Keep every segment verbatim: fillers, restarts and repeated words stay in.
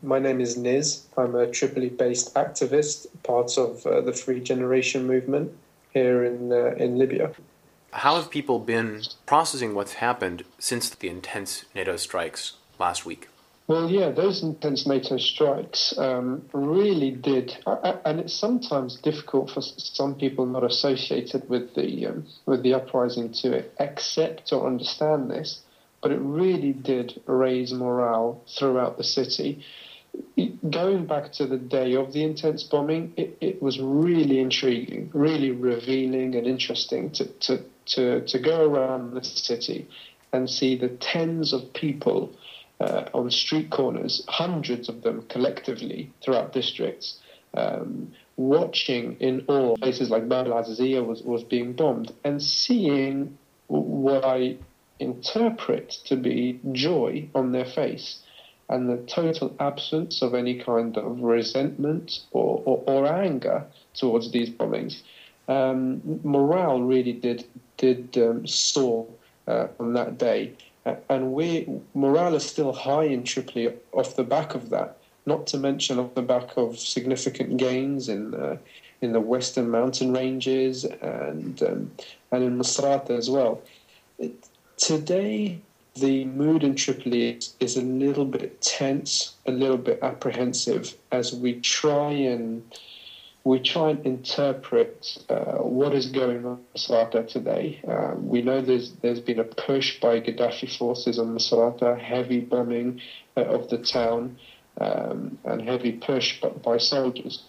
My name is Niz. I'm a Tripoli-based activist, part of uh, the Free Generation movement here in uh, in Libya. How have people been processing what's happened since the intense NATO strikes last week? Well, yeah, those intense NATO strikes um, really did, and it's sometimes difficult for some people not associated with the um, with the uprising to accept or understand this, but it really did raise morale throughout the city. Going back to the day of the intense bombing, it, it was really intriguing, really revealing and interesting to, to, to, to go around the city and see the tens of people uh, on street corners, hundreds of them collectively throughout districts, um, watching in awe places like Bab al-Aziziyah was, was being bombed and seeing what I interpret to be joy on their face, and the total absence of any kind of resentment or, or, or anger towards these bombings. Um, morale really did did um, soar uh, on that day, uh, and we morale is still high in Tripoli off the back of that. Not to mention off the back of significant gains in uh, in the western mountain ranges and um, and in Misrata as well. It, today, the mood in Tripoli is, is a little bit tense, a little bit apprehensive as we try and we try and interpret uh, what is going on in Misrata today. Um, we know there's there's been a push by Gaddafi forces on Misrata, heavy bombing uh, of the town, um, and heavy push by, by soldiers.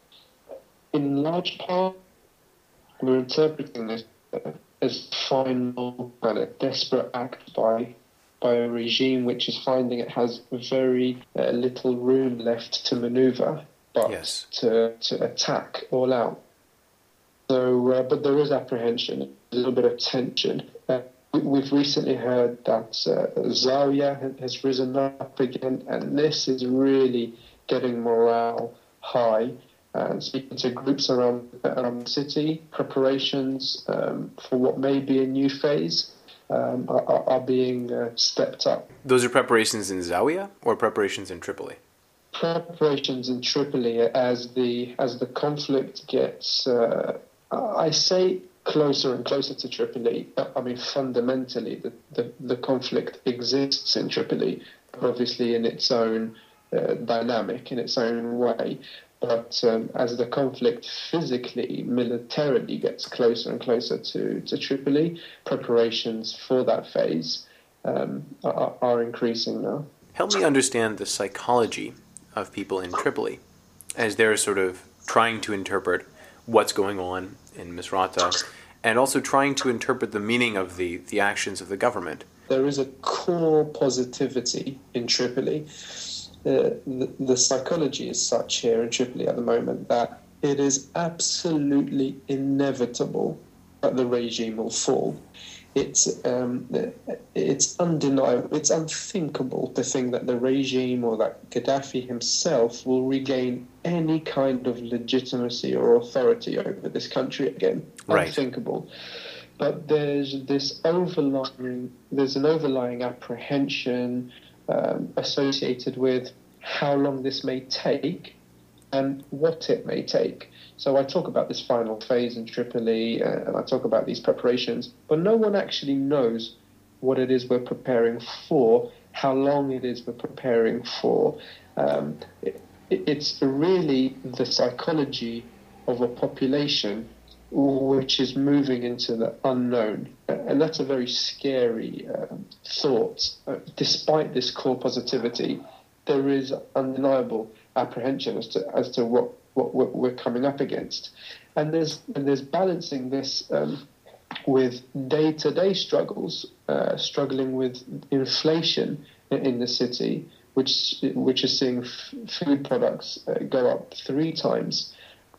In large part, we're interpreting this uh, as final and a desperate act by by a regime which is finding it has very uh, little room left to manoeuvre, but yes. to to attack all out. So, uh, but there is apprehension, a little bit of tension. Uh, we, we've recently heard that uh, Zawiya has risen up again, and this is really getting morale high. And speaking to groups around, around the city, preparations um, for what may be a new phase um, are, are being uh, stepped up. Those are preparations in Zawiya or preparations in Tripoli? Preparations in Tripoli as the as the conflict gets, uh, I say, closer and closer to Tripoli. I mean, fundamentally, the, the, the conflict exists in Tripoli, obviously in its own uh, dynamic, in its own way. But um, as the conflict physically, militarily gets closer and closer to, to Tripoli, preparations for that phase um, are, are increasing now. Help me understand the psychology of people in Tripoli as they're sort of trying to interpret what's going on in Misrata and also trying to interpret the meaning of the, the actions of the government. There is a core positivity in Tripoli. Uh, the, the psychology is such here in Tripoli at the moment that it is absolutely inevitable that the regime will fall. It's um, it's undeniable, it's unthinkable to think that the regime or that Gaddafi himself will regain any kind of legitimacy or authority over this country again. Right. Unthinkable. But there's this overlying, there's an overlying apprehension Um, associated with how long this may take and what it may take. So I talk about this final phase in Tripoli uh, and I talk about these preparations, but no one actually knows what it is we're preparing for, how long it is we're preparing for. Um, it, it's really the psychology of a population which is moving into the unknown. And that's a very scary uh, thought. Uh, despite this core positivity, there is undeniable apprehension as to as to what, what we're coming up against. And there's, and there's balancing this um, with day-to-day struggles, uh, struggling with inflation in the city, which, which is seeing f- food products uh, go up three times.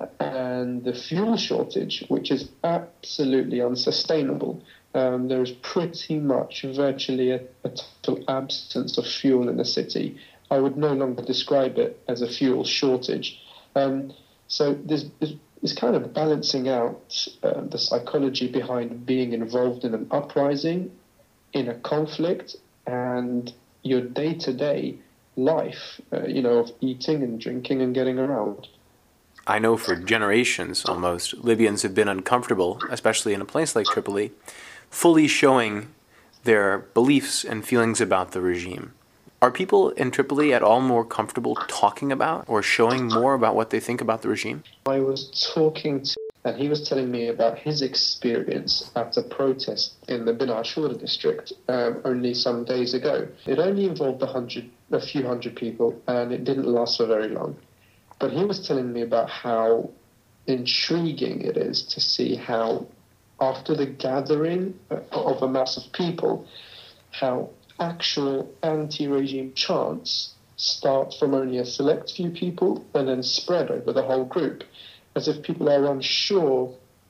And the fuel shortage, which is absolutely unsustainable. Um, there is pretty much virtually a, a total absence of fuel in the city. I would no longer describe it as a fuel shortage. Um, so there's, there's kind of balancing out uh, the psychology behind being involved in an uprising, in a conflict, and your day-to-day life, uh, you know, of eating and drinking and getting around. I know for generations almost, Libyans have been uncomfortable, especially in a place like Tripoli, fully showing their beliefs and feelings about the regime. Are people in Tripoli at all more comfortable talking about or showing more about what they think about the regime? I was talking to, and he was telling me about his experience at a protest in the Bin Ashur district um, only some days ago. It only involved a hundred, a few hundred people, and it didn't last for very long. But he was telling me about how intriguing it is to see how, after the gathering of a mass of people, how actual anti-regime chants start from only a select few people and then spread over the whole group, as if people are unsure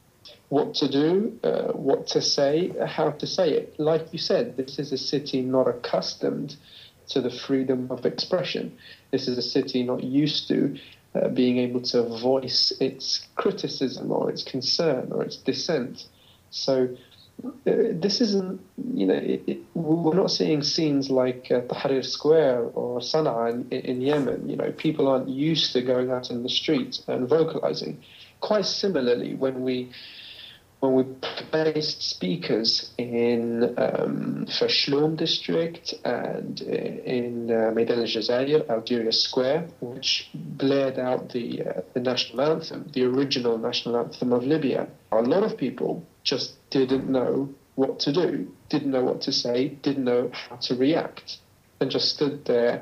what to do, uh, what to say, how to say it. Like you said, this is a city not accustomed to the freedom of expression. This is a city not used to uh, being able to voice its criticism or its concern or its dissent. So uh, this isn't, you know, it, it, we're not seeing scenes like uh, Tahrir Square or Sana'a in, in Yemen. You know, people aren't used to going out in the street and vocalizing. Quite similarly, when we when we placed speakers in um, Fashloum district and in uh, Maidan al-Jazair, Algeria Square, which blared out the, uh, the national anthem, the original national anthem of Libya. A lot of people just didn't know what to do, didn't know what to say, didn't know how to react, and just stood there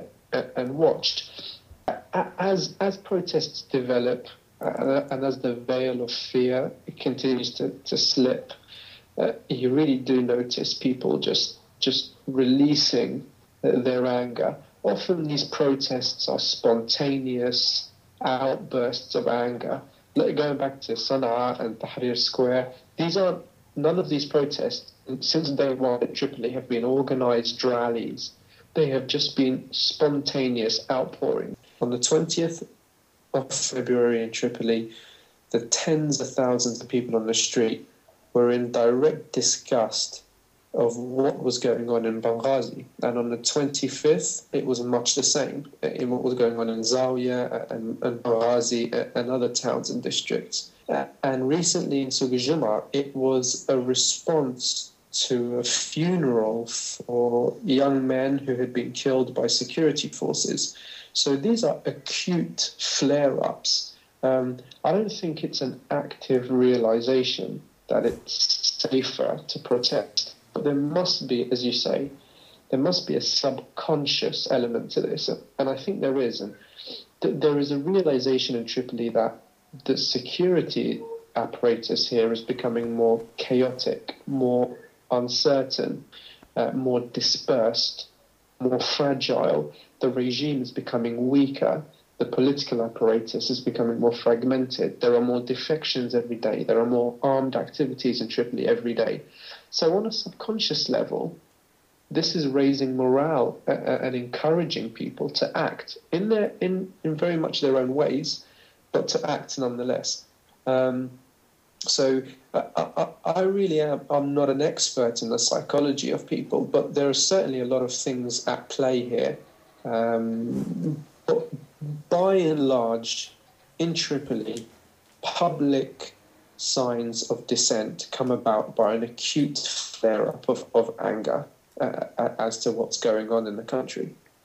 and watched. As, as protests develop, Uh, and as the veil of fear continues to, to slip, uh, you really do notice people just just releasing uh, their anger. Often these protests are spontaneous outbursts of anger. Like going back to Sana'a and Tahrir Square, these are none of these protests since day one at Tripoli have been organized rallies. They have just been spontaneous outpouring. On the twentieth of February in Tripoli, the tens of thousands of people on the street were in direct disgust of what was going on in Benghazi. And on the twenty-fifth, it was much the same in what was going on in Zawiya and, and Benghazi and other towns and districts. And recently in Suq al-Jumu'ah, it was a response to a funeral for young men who had been killed by security forces. So these are acute flare-ups. Um, I don't think it's an active realization that it's safer to protest. But there must be, as you say, there must be a subconscious element to this. And I think there is. And th- there is a realization in Tripoli that the security apparatus here is becoming more chaotic, more uncertain, uh, more dispersed, more fragile. The regime is becoming weaker. The political apparatus is becoming more fragmented. There are more defections every day. There are more armed activities in Tripoli every day. So on a subconscious level, this is raising morale uh, and encouraging people to act in their in, in very much their own ways, but to act nonetheless. Um, so I, I, I really am I'm not an expert in the psychology of people, but there are certainly a lot of things at play here. Um, but by and large, in Tripoli, public signs of dissent come about by an acute flare-up of, of anger uh, as to what's going on in the country.